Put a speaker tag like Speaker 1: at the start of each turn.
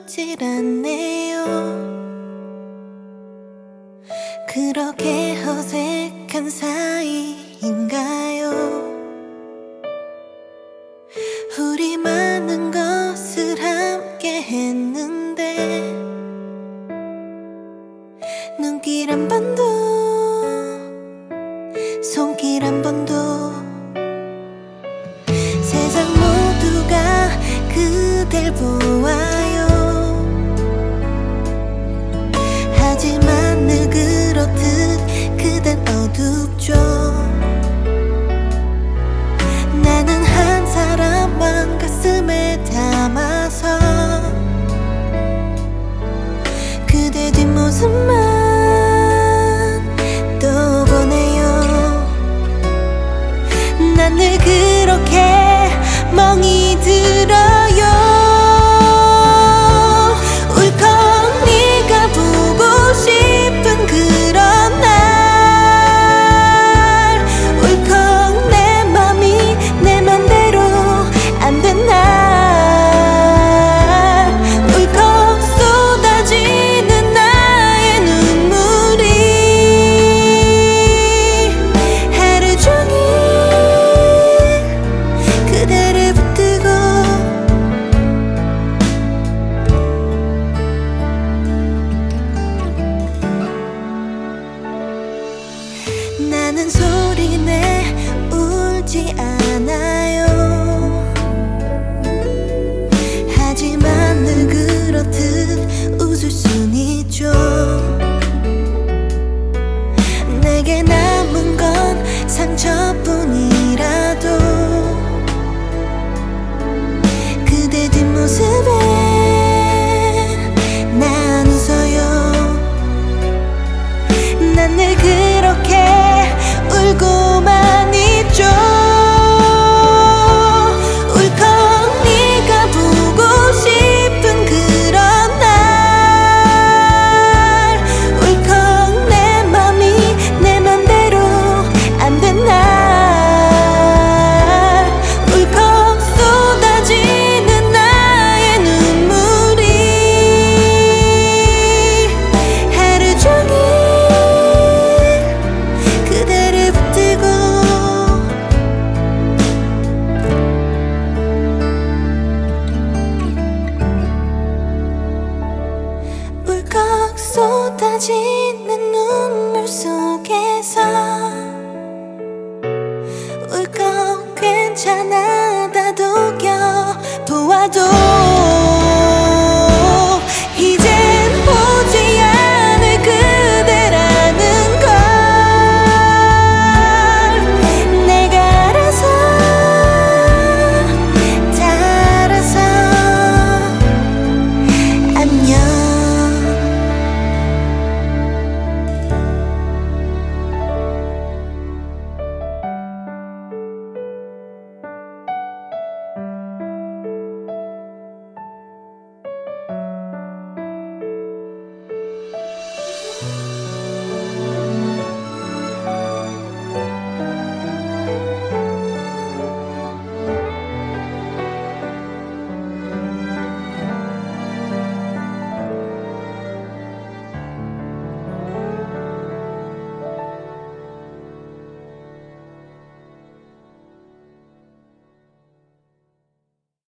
Speaker 1: 묻질 않네요. 그렇게 어색한 사이인가요? 우리 많은 것을 함께 했는데 눈길 한 번도 손길 한 번도 세상 모두가 그댈 보아요. 하지만 늘 그렇듯 그댄 어둡죠. 나는 한 사람만 가슴에 담아서 그대 뒷모습만 또 보네요. 난 늘 그렇게 멍이 들어요. 울컥 네가 보고 싶은 그런 날, 울컥 내 맘이 내 맘대로 안 된 날, 울컥 쏟아지는 나의 눈물이 하루 종일 그대를 붙들고 나는 소리내 울지 않아요. 하지만 늘 그렇듯 웃을 순 있죠. 내게 남은 건 상처뿐이라도 그대 뒷모습에 난 웃어요. 난 늘 그렇게 울고만 있죠. 울컥 네가 보고 싶은 그런 날, 울컥 내 맘이 내 맘대로 안 된 날, 울컥 쏟아지는 나의 눈물이 하루 종일 그대를 붙들고 울컥 쏟아지는 눈물 속에서 울컥 괜찮아 다독여 보아도